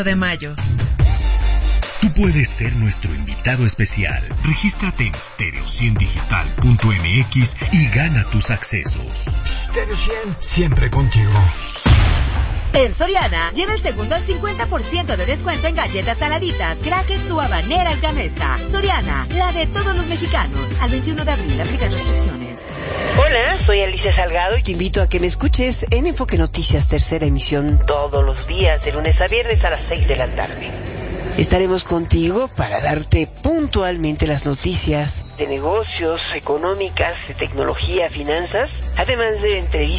de mayo. Tú puedes ser nuestro invitado especial. Regístrate en stereo100digital.mx y gana tus accesos. Stereo 100, siempre contigo. En Soriana, lleva el segundo al 50% de descuento en galletas saladitas, crackers o habanera y gamesa. Soriana, la de todos los mexicanos. Al 21 de abril, aplican restricciones. Hola, soy Alicia Salgado y te invito a que me escuches en Enfoque Noticias, tercera emisión, todos los días, de lunes a viernes a las 6 de la tarde. Estaremos contigo para darte puntualmente las noticias de negocios, económicas, de tecnología, finanzas, además de entrevistas